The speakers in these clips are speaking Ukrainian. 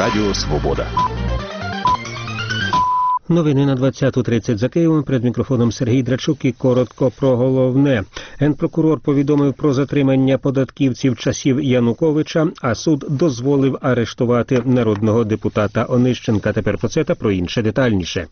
Радіо Свобода. Новини на 20:30 за Києвом. Перед мікрофоном Сергій Драчук і коротко про головне. Генпрокурор повідомив про затримання податківців часів Януковича, а суд дозволив арештувати народного депутата Онищенка. Тепер про це та про інше детальніше.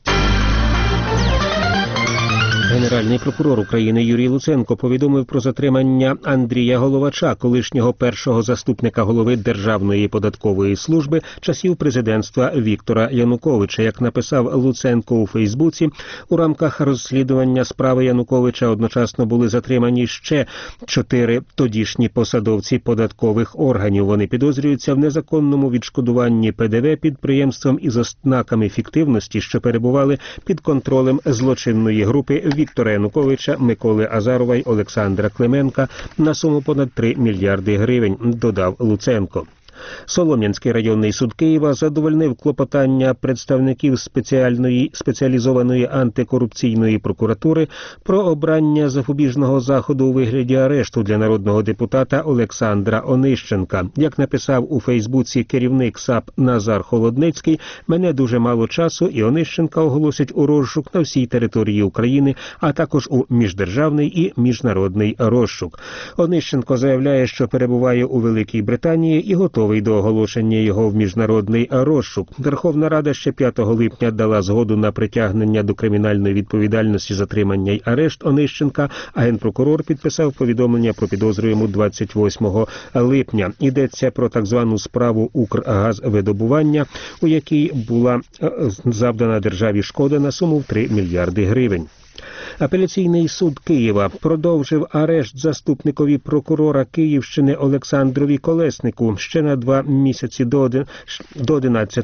Генеральний прокурор України Юрій Луценко повідомив про затримання Андрія Головача, колишнього першого заступника голови Державної податкової служби часів президентства Віктора Януковича. Як написав Луценко у Фейсбуці, у рамках розслідування справи Януковича одночасно були затримані ще 4 тодішні посадовці податкових органів. Вони підозрюються в незаконному відшкодуванні ПДВ підприємствам із ознаками фіктивності, що перебували під контролем злочинної групи Віктора Януковича, Миколи Азарова й Олександра Клименка на суму понад 3 мільярди гривень, додав Луценко. Солом'янський районний суд Києва задовольнив клопотання представників спеціалізованої антикорупційної прокуратури про обрання запобіжного заходу у вигляді арешту для народного депутата Олександра Онищенка. Як написав у Фейсбуці керівник САП Назар Холодницький, мене дуже мало часу, і Онищенка оголосять у розшук на всій території України, а також у міждержавний і міжнародний розшук. Онищенко заявляє, що перебуває у Великій Британії і готовий до оголошення його в міжнародний розшук. Верховна Рада ще 5 липня дала згоду на притягнення до кримінальної відповідальності, затримання й арешт Онищенка, а Генпрокурор підписав повідомлення про підозру йому 28 липня. Йдеться про так звану справу «Укргазвидобування», у якій була завдана державі шкода на суму в 3 мільярди гривень. Апеляційний суд Києва продовжив арешт заступникові прокурора Київщини Олександрові Колеснику ще на 2 місяці до 11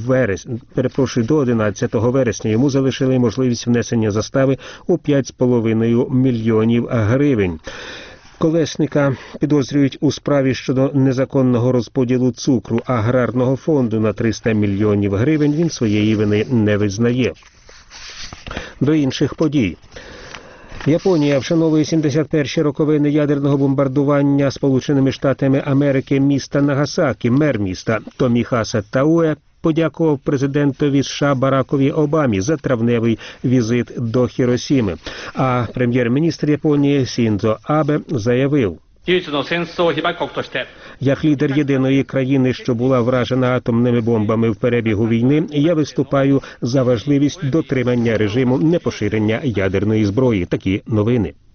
вересня. Йому залишили можливість внесення застави у 5,5 мільйонів гривень. Колесника підозрюють у справі щодо незаконного розподілу цукру аграрного фонду на 300 мільйонів гривень. Він своєї вини не визнає. До інших подій. Японія вшановує 71-ші роковини ядерного бомбардування Сполученими Штатами Америки міста Нагасакі. Мер міста Томіхаса Тауе подякував президентові США Баракові Обамі за травневий візит до Хіросіми. А прем'єр-міністр Японії Сіндзо Абе заявив: як лідер єдиної країни, що була вражена атомними бомбами в перебігу війни, я виступаю за важливість дотримання режиму непоширення ядерної зброї. Такі новини.